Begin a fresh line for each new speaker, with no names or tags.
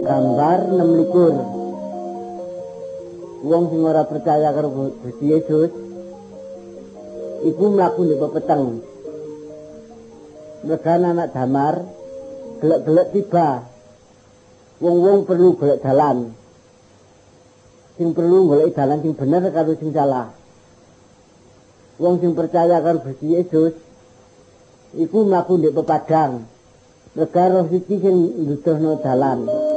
Gambar 26. Wong sing ora percaya karo Gusti Yesus iku mlaku ndek pepeteng. Megan anak damar gelek-gelek tiba. Wong-wong perlu golek dalan. Sing perlu golek dalan sing bener karo sing salah. Wong sing percaya karo Gusti Yesus iku mlaku ndek pepadang. Negara siji sing nduduhno dalan.